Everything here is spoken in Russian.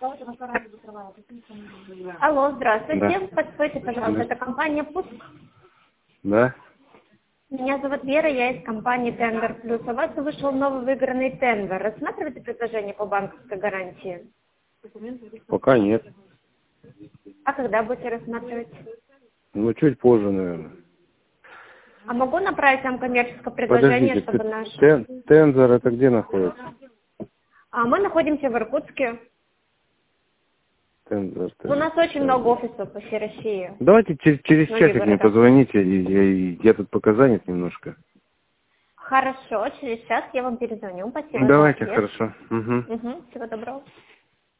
Алло, здравствуйте. Да. Подскажите, пожалуйста, Да. это компания Пуск. Да? Меня зовут Вера, я из компании Тендер Плюс. У вас вышел новый выигранный тендер. Рассматриваете предложение по банковской гарантии? Пока нет. А когда будете рассматривать? Ну, чуть позже, наверное. А могу направить вам коммерческое предложение, Подождите, чтобы наш... Тензор это где находится? А мы находимся в Иркутске. Тензор. У нас очень много офисов по всей России. Давайте через Многие часик мне города. позвоните, я тут пока занят немножко. Хорошо, через час я вам перезвоню. Спасибо за Давайте, ответ. хорошо. Угу. Всего доброго.